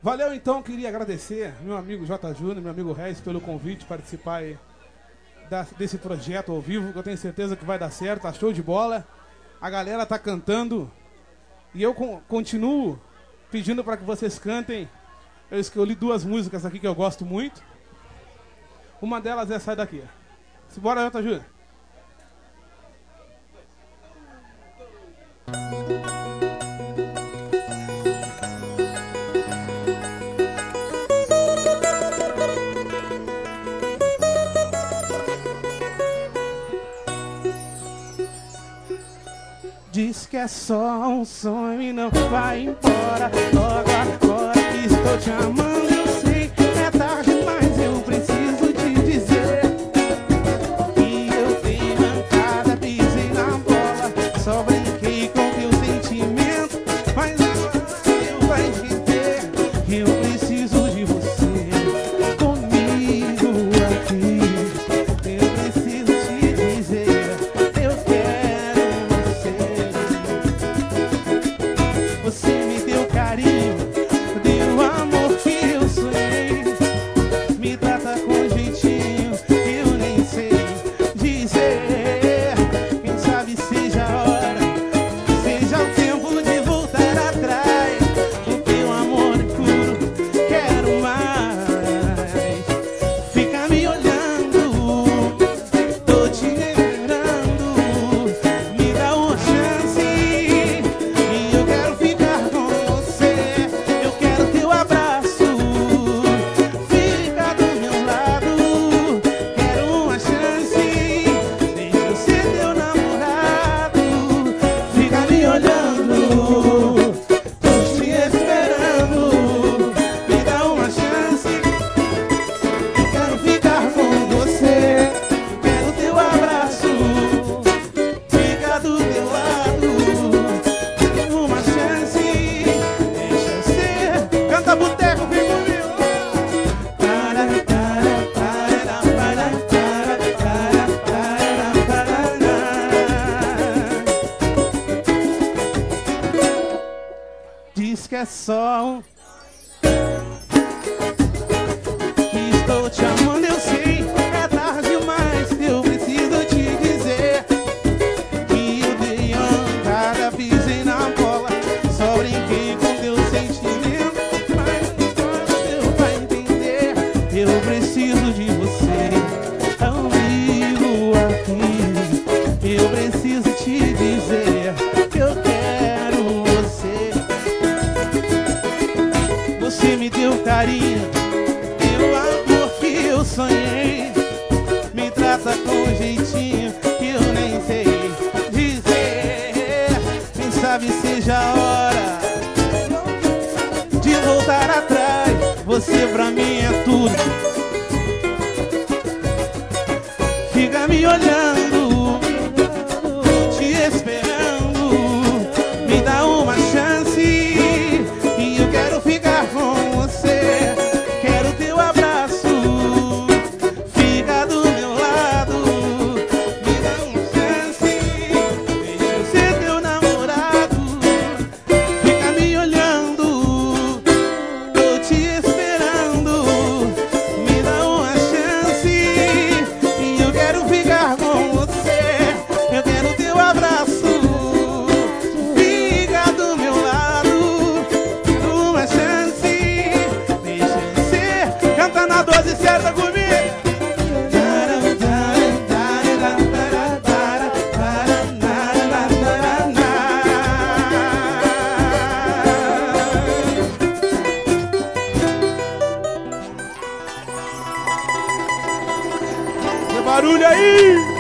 Valeu, então, queria agradecer meu amigo J. Júnior, meu amigo Reis, pelo convite, participar aí desse projeto ao vivo, que eu tenho certeza que vai dar certo, tá show de bola. A galera tá cantando e eu continuo pedindo para que vocês cantem. Eu escolhi duas músicas aqui que eu gosto muito. Uma delas é essa daqui. Bora, J. Júnior. Diz que é só um sonho e não vai embora. Logo agora que estou te amando, eu sei que é tarde, mas eu preciso te dizer que eu dei mancada, pisei na bola, só brinquei com teu sentimento, mas agora eu vai entender que eu preciso de você comigo aqui. Eu preciso te dizer, eu quero você. Você me deu carinho, deu amor que eu sonhei. Me trata com jeitinho, eu nem sei dizer. Quem sabe seja a hora, seja o tempo de voltar atrás. O teu amor é puro, quero mais. Fica me olhando, tô te esperando. Me dá uma chance e eu quero ficar com você. Eu quero teu abraço, fica do meu lado. Quero uma chance, deixa eu ser teu namorado. Fica me olhando, tô te esperando. Me dá uma chance, eu quero ficar com você. Quero teu abraço, fica do teu lado. Quero uma chance, deixa eu ser. Canta boteco, vem comigo. Para, para, para, para, para, para, para, para. Diz que é só um que estou te amando, eu sei. É tarde demais, eu preciso te dizer que eu dei andada, pisei na bola, só brinquei com teu sentimento, mas agora eu vai entender. Eu preciso de você comigo aqui. Eu preciso te dizer que eu quero você. Você me deu carinho, deu amor que eu sonhei. Me trata com jeitinho que eu nem sei dizer. Quem sabe seja a hora de voltar atrás. Você pra mim é tudo. Fica me olhando, te esperando. Me dá uma chance e eu quero ficar com você. Quero teu abraço, fica do meu lado. Me dá uma chance, deixa eu ser teu namorado. Fica me olhando, tô te esperando. Me dá uma chance e eu quero ficar com você. Eu quero teu abraço, fica do meu lado. Uma chance, deixa eu ser. Canta na dose certa comigo. Barulho aí!